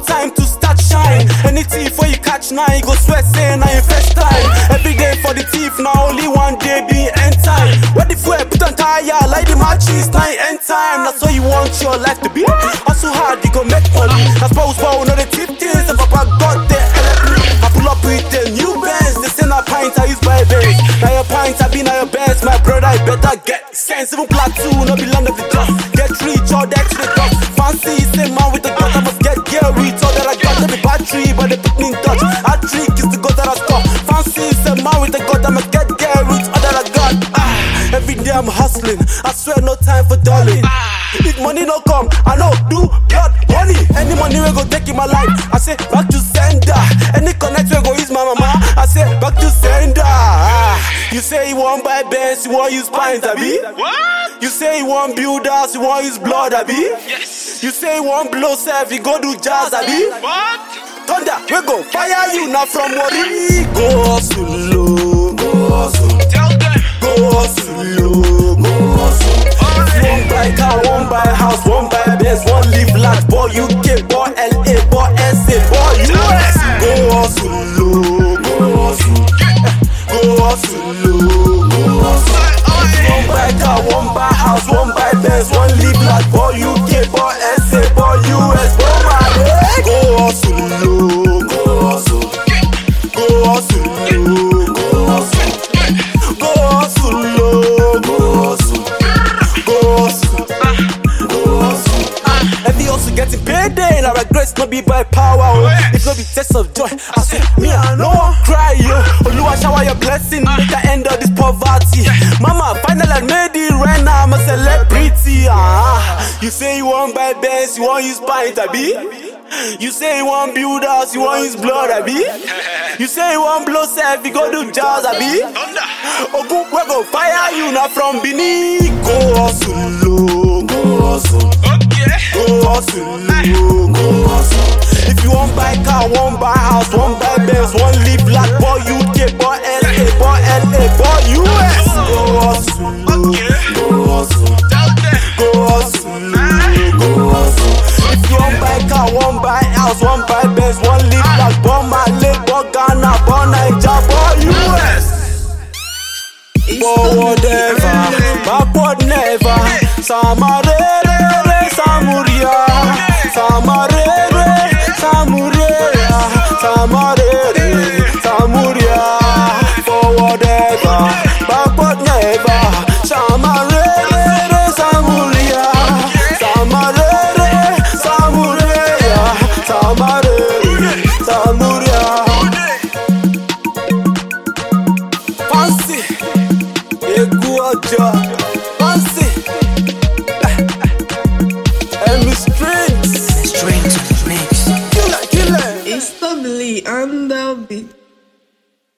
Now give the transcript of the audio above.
time to start shine. Any thief where you catch now, you go sweat saying now your first time. Every day for the thief, now only one day be end time. Where the fuel put on tire, like the matches, now end time. That's how you want your life to be. Hustle hard, you go make money. That's why know the thief things, and Papa got the LP. I pull up with the new bands, they send a pint, I use my base. Now your pint, I be now your best, my brother, I better get sense. Even platoon, no be land of the dust. Get rich, all that to the top. Fancy, same man with the gun, I must get rich, all that I got. No be battery, but they put me in touch. A trick is the god that I stop. Fancy, same man with the gun, I must get rich, all that I got. Every day I'm hustling, I swear no time for darling. If money no come, I know do blood money. Any money we go take in my life, I say back to sender. Any connect we go use my mama, I say back to sender. You say you want buy Benz, you want use pint, abi? What? You say you want build house, you want use blood, abi? Yes. You say you want blow self, you go do jazz, abi? What? Thunder, we go fire you now from Wari. Go hustle low, go hustle. Tell them. Go hustle low, go hustle. One buy car, one buy house, one buy Benz, one live large. Boy UK, boy LA, boy SA, boy US. Go hustle low, go hustle. Go hustle low, go hustle. One buy car, one buy house, one buy Benz, one live large. Boy UK, boy SA, boy US, boy my go hustle low, go hustle. Go hustle low, go hustle. Go hustle low, go hustle. Every hustle getting payday, now regrets no be by power. If no be test of joy, I say me I no one cry yo. Oluwa shower your blessing, make the end of this poverty. Mama finally I made it right now, I'm a celebrity. You say you want buy Benz, you want use pint, abi? You say you want build house, you want use blood, abi? You say you want blow self, you go do jazz, abi? Ogun we go fire you now from Benin. Go hustle low, go hustle. Go hustle low, go hustle. If you want buy car, one buy house, one buy Benz, one live black, boy UK, boy LA, boy LA, boy US. Go hustle low, go hustle. Go hustle low, go hustle. If you want buy car, one buy house, one buy Benz, one live black, boy Malay, boy Ghana, boy Niger, boy US. Forward ever, backward never. Some